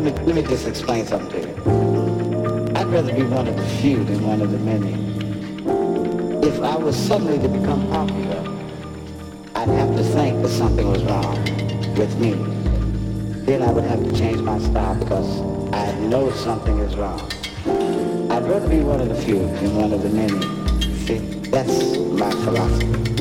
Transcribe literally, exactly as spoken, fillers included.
me, let me just explain something to you. I'd rather be one of the few than one of the many. If I was suddenly to become popular, I'd have to think that something was wrong with me. Then I would have to change my style because I know something is wrong. I'd rather be one of the few than one of the many. See, that's my philosophy.